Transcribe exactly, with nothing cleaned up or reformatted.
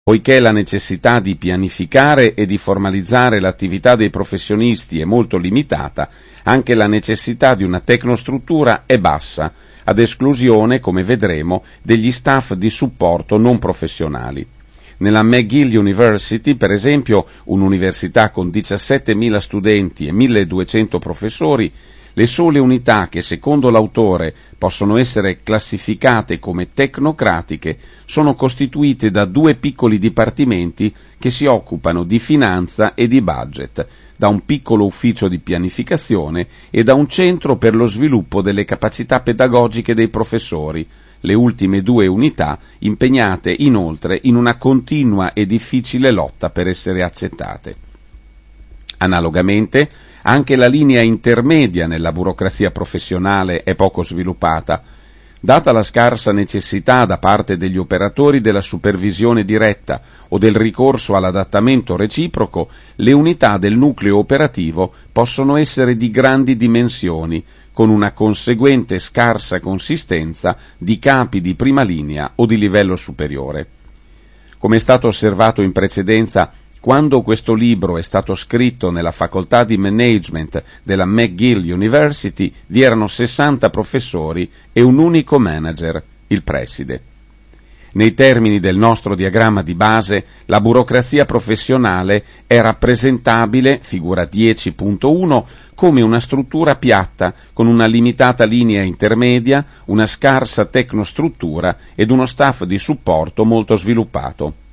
Poiché la necessità di pianificare e di formalizzare l'attività dei professionisti è molto limitata, anche la necessità di una tecnostruttura è bassa, ad esclusione, come vedremo, degli staff di supporto non professionali. Nella McGill University, per esempio, un'università con diciassettemila studenti e milleduecento professori, le sole unità che secondo l'autore possono essere classificate come tecnocratiche sono costituite da due piccoli dipartimenti che si occupano di finanza e di budget, da un piccolo ufficio di pianificazione e da un centro per lo sviluppo delle capacità pedagogiche dei professori, le ultime due unità impegnate inoltre in una continua e difficile lotta per essere accettate. Analogamente, anche la linea intermedia nella burocrazia professionale è poco sviluppata. Data la scarsa necessità da parte degli operatori della supervisione diretta o del ricorso all'adattamento reciproco, le unità del nucleo operativo possono essere di grandi dimensioni, con una conseguente scarsa consistenza di capi di prima linea o di livello superiore. Come è stato osservato in precedenza, quando questo libro è stato scritto nella facoltà di management della McGill University vi erano sessanta professori e un unico manager, il preside. Nei termini del nostro diagramma di base, la burocrazia professionale è rappresentabile, figura dieci punto uno, come una struttura piatta, con una limitata linea intermedia, una scarsa tecnostruttura ed uno staff di supporto molto sviluppato.